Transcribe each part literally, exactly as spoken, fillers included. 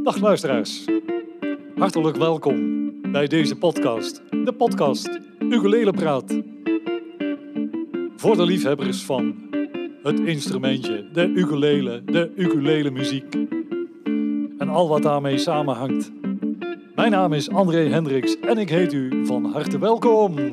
Dag luisteraars, hartelijk welkom bij deze podcast, de podcast Ukulele Praat. Voor de liefhebbers van het instrumentje, de ukulele, de ukulele muziek en al wat daarmee samenhangt. Mijn naam is André Hendricks en ik heet u van harte welkom.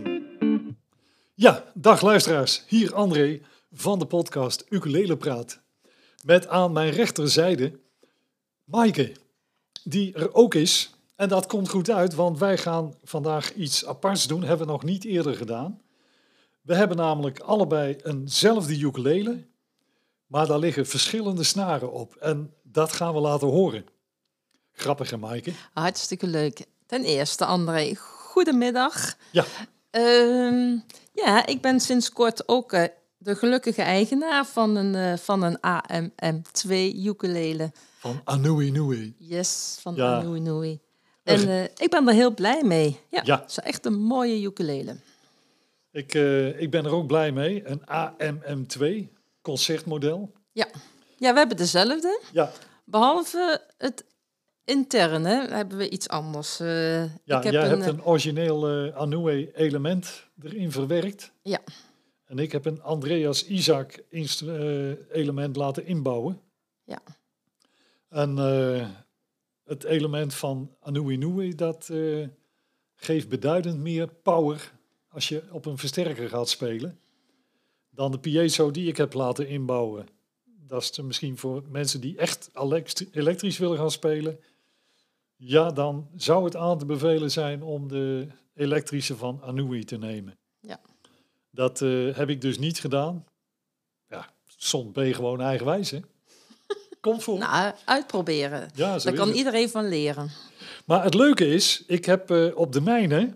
Ja, dag luisteraars, hier André van de podcast Ukulele Praat. Met aan mijn rechterzijde Maaike, die er ook is. En dat komt goed uit, want wij gaan vandaag iets aparts doen. Hebben we nog niet eerder gedaan. We hebben namelijk allebei eenzelfde ukulele, maar daar liggen verschillende snaren op. En dat gaan we laten horen. Grappig hè, Maaike? Hartstikke leuk. Ten eerste, André, goedemiddag. Ja. Uh, ja, ik ben sinds kort ook uh, de gelukkige eigenaar van een, uh, van een A M M twee ukulele. Van Anui Nui. Yes, van Ja. Anui Nui. En uh, ik ben er heel blij mee. Ja, Ja. het is echt een mooie ukulele. Ik, uh, ik ben er ook blij mee. Een A M M twee concertmodel. Ja. ja, we hebben dezelfde. Ja. Behalve het interne hebben we iets anders. Uh, Ja, ik heb jij een, hebt een origineel uh, Anui element erin verwerkt. Ja. En ik heb een Andreas Isaac instru- uh, element laten inbouwen. Ja. En uh, het element van Anui Nui, dat uh, geeft beduidend meer power als je op een versterker gaat spelen dan de piezo die ik heb laten inbouwen. Dat is misschien voor mensen die echt elektrisch willen gaan spelen. Ja, dan zou het aan te bevelen zijn om de elektrische van Anui te nemen. Ja. Dat uh, heb ik dus niet gedaan. Ja, soms ben je gewoon eigenwijs, hè? Komt voor. Nou, uitproberen. Ja, zo Daar kan het. iedereen van leren. Maar het leuke is, ik heb uh, op de mijne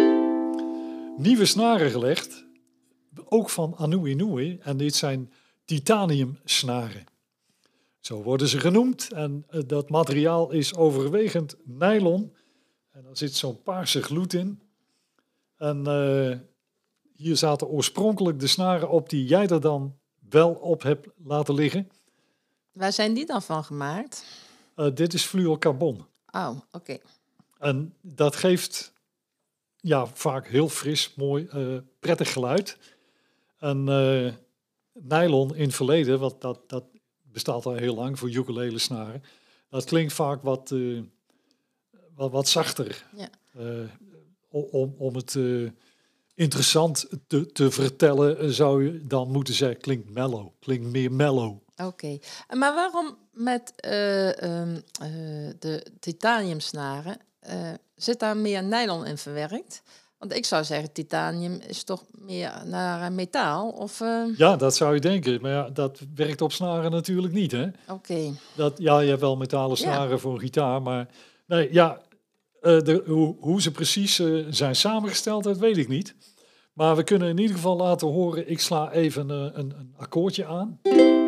nieuwe snaren gelegd. Ook van Anui Nui. En dit zijn titanium snaren. Zo worden ze genoemd. En uh, dat materiaal is overwegend nylon. En er zit zo'n paarse gloed in. En uh, hier zaten oorspronkelijk de snaren op die jij er dan wel op hebt laten liggen. Waar zijn die dan van gemaakt? Uh, dit is fluorocarbon. Oh, oké. Okay. En dat geeft ja, vaak heel fris, mooi, uh, prettig geluid. En uh, nylon in het verleden, want dat, dat bestaat al heel lang voor ukulele snaren. Dat klinkt vaak wat, uh, wat, wat zachter. Ja. Uh, om, om het uh, interessant te, te vertellen zou je dan moeten zeggen, klinkt mellow, klinkt meer mellow. Oké, okay. Maar waarom met uh, um, uh, de titaniumsnaren uh, zit daar meer nylon in verwerkt? Want ik zou zeggen, titanium is toch meer naar metaal? Of, uh... Ja, dat zou je denken. Maar ja, dat werkt op snaren natuurlijk niet, hè? Oké. Okay. Dat, ja, je hebt wel metalen snaren ja. voor een gitaar, maar nee, ja, uh, de, hoe, hoe ze precies uh, zijn samengesteld, dat weet ik niet. Maar we kunnen in ieder geval laten horen, ik sla even uh, een, een akkoordje aan.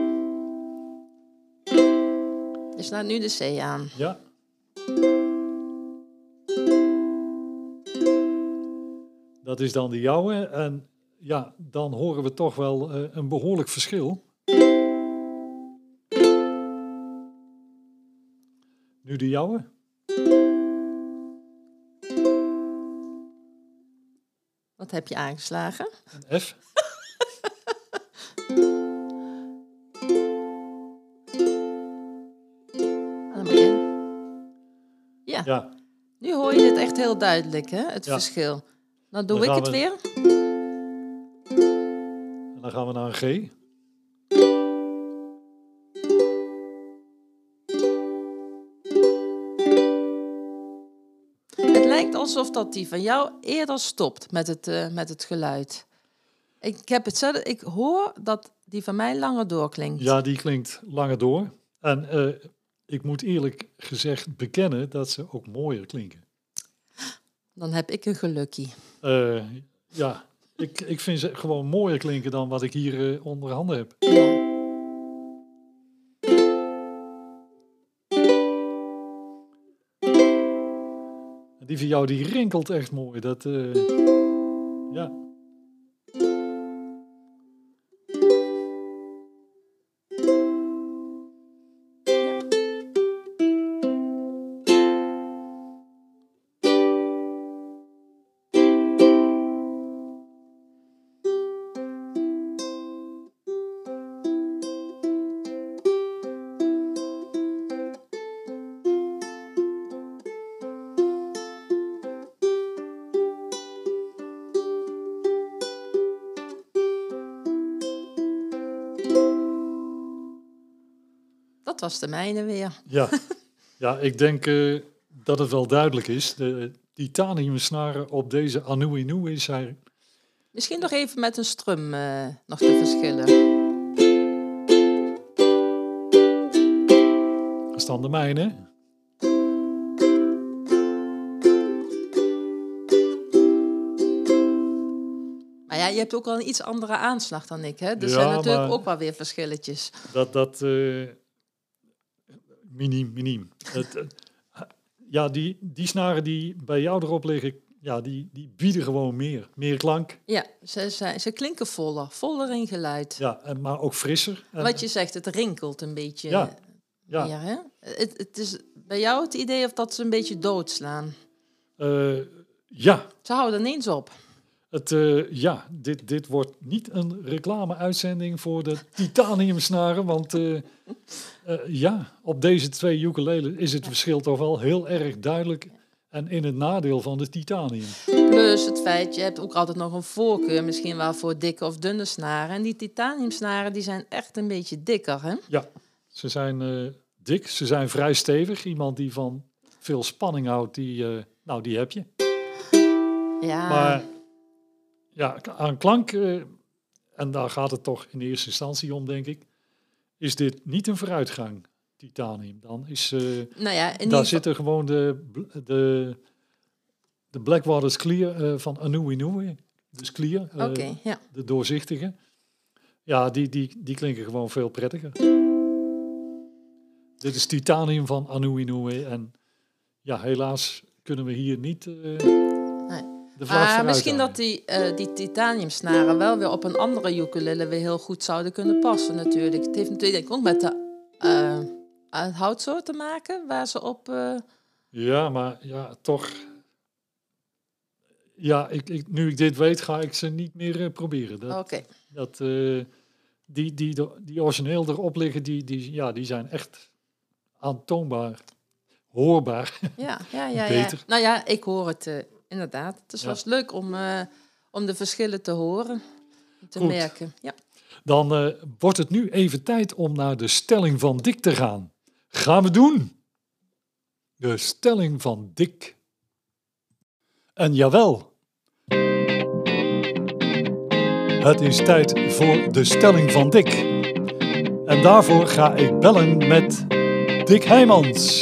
Je slaat nu de C aan. Ja. Dat is dan de jouwe. En ja, dan horen we toch wel uh, een behoorlijk verschil. Nu de jouwe. Wat heb je aangeslagen? Een F. Ja. ja. Nu hoor je het echt heel duidelijk, hè? Het ja. verschil. Dan doe dan ik het we... weer. En dan gaan we naar een G. Het lijkt alsof dat die van jou eerder stopt met het, uh, met het geluid. Ik heb hetzelfde. Ik hoor dat die van mij langer doorklinkt. Ja, die klinkt langer door. En uh, ik moet eerlijk gezegd bekennen dat ze ook mooier klinken. Dan heb ik een gelukje. Uh, ja, ik, ik vind ze gewoon mooier klinken dan wat ik hier uh, onder handen heb. Ja. Die van jou die rinkelt echt mooi. Dat, uh, ja. Dat was de mijne weer. Ja, ja ik denk uh, dat het wel duidelijk is. De titaniumsnaren op deze Anui Nui zijn... Misschien nog even met een strum uh, nog te verschillen. Dat is dan de mijne. Maar ja, je hebt ook wel een iets andere aanslag dan ik, hè? Er ja, zijn natuurlijk ook wel weer verschilletjes. Dat, dat, uh, miniem, miniem. Het, uh, ja, die, die snaren die bij jou erop liggen, ja, die, die bieden gewoon meer. Meer klank. Ja, ze, ze, ze klinken voller, voller in geluid. Ja, en, maar ook frisser. En, wat je zegt, het rinkelt een beetje ja, ja. meer, hè? Het, het is bij jou het idee of dat ze een beetje doodslaan? Uh, ja. Ze houden ineens op. Het, uh, ja, dit, dit wordt niet een reclame-uitzending voor de titaniumsnaren, want uh, uh, ja, op deze twee ukulelen is het verschil toch wel heel erg duidelijk en in het nadeel van de titanium. Plus het feit, je hebt ook altijd nog een voorkeur, misschien wel voor dikke of dunne snaren. En die titaniumsnaren, die zijn echt een beetje dikker, hè? Ja, ze zijn uh, dik, ze zijn vrij stevig. Iemand die van veel spanning houdt, die, uh, nou, die heb je. Ja. Maar ja, aan klank, uh, en daar gaat het toch in eerste instantie om, denk ik, is dit niet een vooruitgang, titanium. Dan is, uh, nou ja, in daar zitten gewoon de, de, de Blackwaters Clear uh, van Anui Nui, dus clear, uh, okay, ja. de doorzichtige. Ja, die, die, die klinken gewoon veel prettiger. Dit is titanium van Anui Nui en ja, helaas kunnen we hier niet... Uh, Maar misschien dat die, uh, die titaniumsnaren wel weer op een andere ukulele weer heel goed zouden kunnen passen natuurlijk. Het heeft natuurlijk ook met de uh, het houtsoort te maken waar ze op... Uh... Ja, maar ja, toch... Ja, ik, ik, nu ik dit weet, ga ik ze niet meer uh, proberen. Oké. Okay. Dat, uh, die, die, die origineel erop liggen, die, die, ja, die zijn echt aantoonbaar, hoorbaar. Ja, ja, ja. Beter. Ja. Nou ja, ik hoor het... Uh, Inderdaad, het was ja. leuk om, uh, om de verschillen te horen, te Goed. merken. Ja. Dan uh, wordt het nu even tijd om naar de stelling van Dick te gaan. Gaan we doen! De stelling van Dick. En jawel, het is tijd voor de stelling van Dick. En daarvoor ga ik bellen met Dick Heijmans.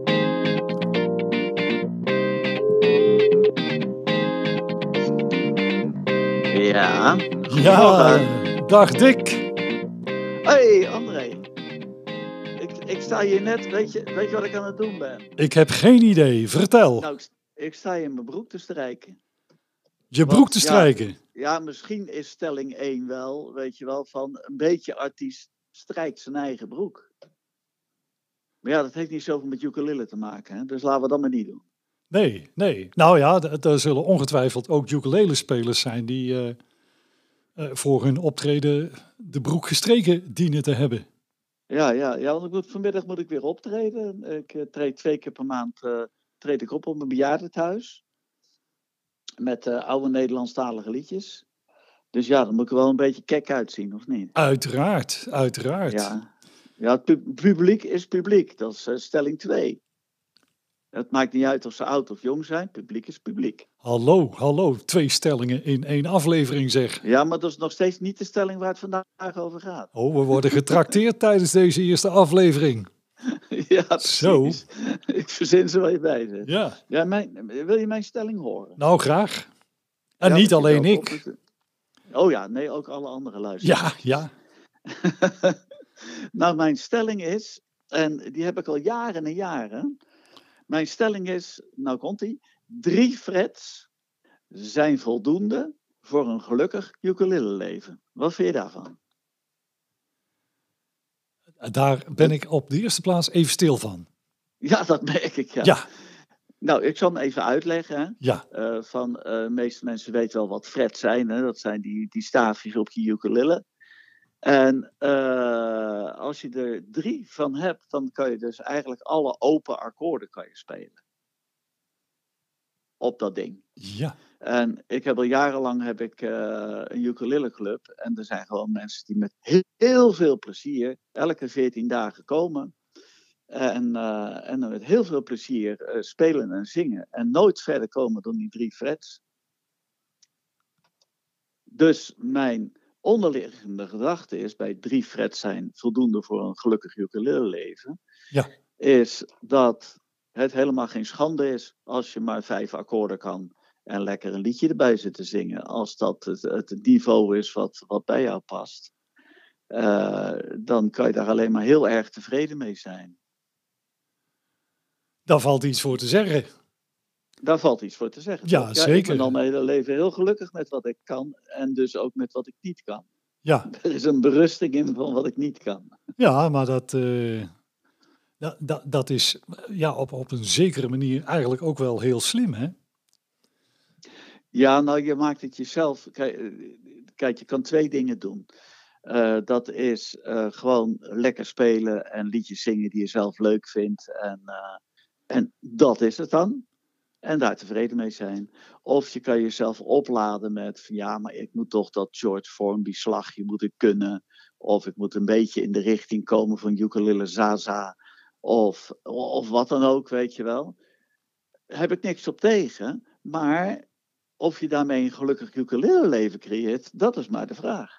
Ja. Ja, dag Dick. Hey André. Ik, ik sta hier net, weet je, weet je wat ik aan het doen ben? Ik heb geen idee, vertel. Nou, ik, ik sta hier in mijn broek te strijken. Je broek Want, te strijken? Ja, ja, misschien is stelling één wel, weet je wel, van een beetje artiest strijkt zijn eigen broek. Maar ja, dat heeft niet zoveel met ukulele te maken, hè? Dus laten we dat maar niet doen. Nee, nee. Nou ja, er zullen ongetwijfeld ook ukulele-spelers zijn die uh, uh, voor hun optreden de broek gestreken dienen te hebben. Ja, ja, ja, want ik moet, vanmiddag moet ik weer optreden. Ik uh, treed twee keer per maand uh, treed ik op op mijn bejaardentehuis. Met uh, oude Nederlandstalige liedjes. Dus ja, dan moet ik er wel een beetje kek uitzien, of niet? Uiteraard, uiteraard. Ja, ja het pu- publiek is publiek. Dat is uh, stelling twee. Het maakt niet uit of ze oud of jong zijn. Publiek is publiek. Hallo, hallo. Twee stellingen in één aflevering, zeg. Ja, maar dat is nog steeds niet de stelling waar het vandaag over gaat. Oh, we worden getrakteerd tijdens deze eerste aflevering. Ja, precies. Zo. Ik verzin ze wel je bij. Zeg. Ja. Ja, mijn, wil je mijn stelling horen? Nou, graag. En ja, niet alleen ik. Op... Oh ja, nee, ook alle andere luisteraars. Ja, ja. Nou, mijn stelling is, en die heb ik al jaren en jaren... Mijn stelling is, nou komt ie, drie frets zijn voldoende voor een gelukkig ukulele-leven. Wat vind je daarvan? Daar ben ik op de eerste plaats even stil van. Ja, dat merk ik, ja. Ja. Nou, ik zal hem even uitleggen. Hè. Ja. Uh, van, uh, de meeste mensen weten wel wat frets zijn. Hè. Dat zijn die, die staafjes op je ukulele. En uh, als je er drie van hebt, dan kan je dus eigenlijk alle open akkoorden kan je spelen. op dat ding. Ja. En ik heb al jarenlang heb ik, uh, een ukulele club. En er zijn gewoon mensen die met heel, heel veel plezier elke veertien dagen komen. En, uh, en met heel veel plezier uh, spelen en zingen. En nooit verder komen dan die drie frets. Dus mijn onderliggende gedachte is, bij drie frets zijn voldoende voor een gelukkig ukulele leven. Ja. Is dat het helemaal geen schande is als je maar vijf akkoorden kan. En lekker een liedje erbij zit te zingen. Als dat het, het niveau is wat, wat bij jou past. Uh, dan kan je daar alleen maar heel erg tevreden mee zijn. Daar valt iets voor te zeggen. Daar valt iets voor te zeggen. Ja, ja, zeker. Ik ben al mijn hele leven heel gelukkig met wat ik kan. En dus ook met wat ik niet kan. Ja. Er is een berusting in van wat ik niet kan. Ja, maar dat, uh, dat, dat, dat is ja, op, op een zekere manier eigenlijk ook wel heel slim, hè? Ja, nou, je maakt het jezelf. Kijk, kijk je kan twee dingen doen. Uh, dat is uh, gewoon lekker spelen en liedjes zingen die je zelf leuk vindt. En, uh, en dat is het dan. En daar tevreden mee zijn. Of je kan jezelf opladen met van ja, maar ik moet toch dat George Formby slagje moeten kunnen. Of ik moet een beetje in de richting komen van Ukulele Zaza. Of, of wat dan ook, weet je wel. Daar heb ik niks op tegen. Maar of je daarmee een gelukkig ukulele leven creëert, dat is maar de vraag.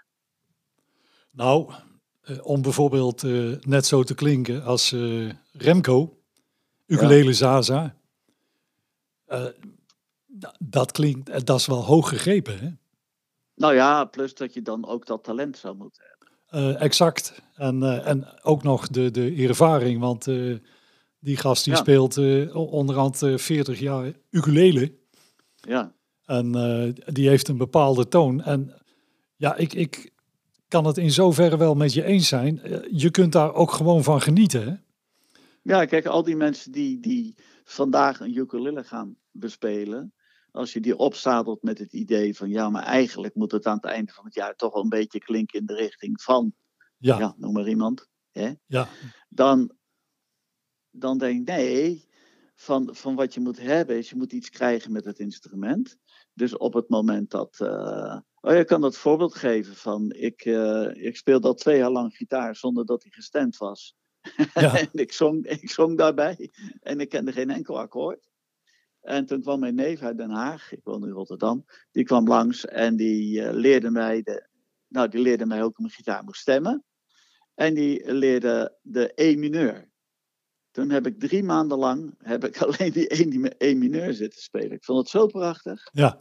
Nou, uh, om bijvoorbeeld uh, net zo te klinken als uh, Remco, Ukulele Zaza. Uh, dat klinkt, uh, dat is wel hoog gegrepen, hè? Nou ja, plus dat je dan ook dat talent zou moeten hebben. Uh, exact. En, uh, en ook nog de, de ervaring, want uh, die gast die ja. speelt uh, onderhand uh, veertig jaar ukulele. Ja. En uh, die heeft een bepaalde toon. En ja, ik, ik kan het in zoverre wel met je eens zijn. Uh, je kunt daar ook gewoon van genieten, hè? Ja, kijk, al die mensen die, die vandaag een ukulele gaan bespelen, als je die opzadelt met het idee van ja, maar eigenlijk moet het aan het einde van het jaar toch wel een beetje klinken in de richting van, ja, ja noem maar iemand, hè? Ja. Dan, dan denk ik, nee, van, van wat je moet hebben is, je moet iets krijgen met het instrument. Dus op het moment dat, uh, oh, je kan dat voorbeeld geven van, ik, uh, ik speelde al twee jaar lang gitaar zonder dat hij gestemd was. Ja. En ik zong, ik zong daarbij en ik kende geen enkel akkoord. En toen kwam mijn neef uit Den Haag, ik woon in Rotterdam, die kwam langs en die uh, leerde mij, de, nou die leerde mij ook hoe mijn gitaar moest stemmen. En die leerde de E mineur. Toen heb ik drie maanden lang heb ik alleen die E mineur zitten spelen. Ik vond het zo prachtig. Ja.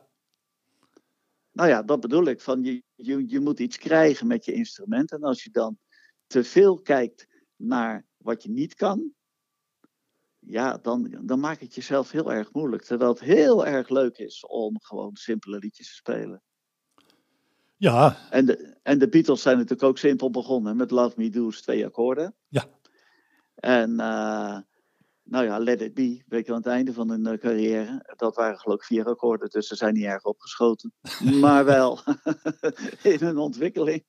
Nou ja, dat bedoel ik. Van je, je, je moet iets krijgen met je instrument. En als je dan te veel kijkt naar wat je niet kan, ja, dan, dan maak je het jezelf heel erg moeilijk. Terwijl het heel erg leuk is om gewoon simpele liedjes te spelen. Ja. En de, en de Beatles zijn natuurlijk ook simpel begonnen met Love Me Do's twee akkoorden. Ja. En uh, nou ja, Let It Be, weet je, aan het einde van hun uh, carrière, dat waren geloof ik vier akkoorden, dus ze zijn niet erg opgeschoten. Maar wel in hun ontwikkeling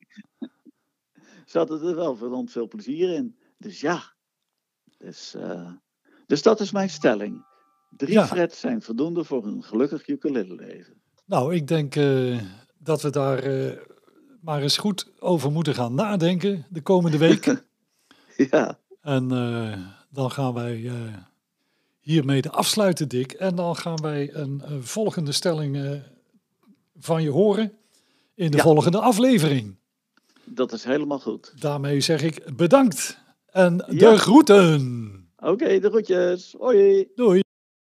zat er wel verdomd veel plezier in. Dus ja, dus, uh, dus dat is mijn stelling. Drie ja. frets zijn voldoende voor een gelukkig ukulele leven. Nou, ik denk uh, dat we daar uh, maar eens goed over moeten gaan nadenken de komende week. Ja. En uh, dan gaan wij uh, hiermee de afsluiten, Dick. En dan gaan wij een, een volgende stelling uh, van je horen in de ja. volgende aflevering. Dat is helemaal goed. Daarmee zeg ik bedankt en de ja. groeten. Oké, okay, de groetjes. Hoi. Doei.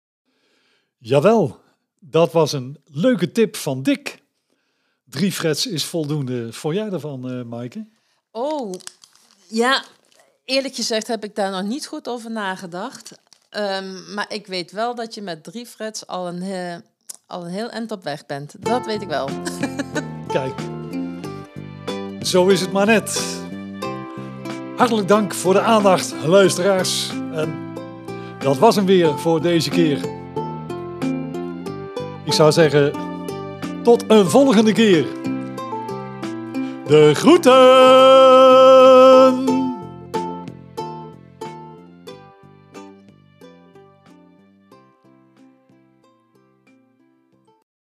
Jawel, dat was een leuke tip van Dick. Drie frets is voldoende. Vond jij ervan, uh, Maaike? Oh, ja... Eerlijk gezegd heb ik daar nog niet goed over nagedacht. Um, maar ik weet wel dat je met drie frets al een, uh, al een heel eind op weg bent. Dat weet ik wel. Kijk, zo is het maar net. Hartelijk dank voor de aandacht, luisteraars. En dat was hem weer voor deze keer. Ik zou zeggen, tot een volgende keer. De groeten!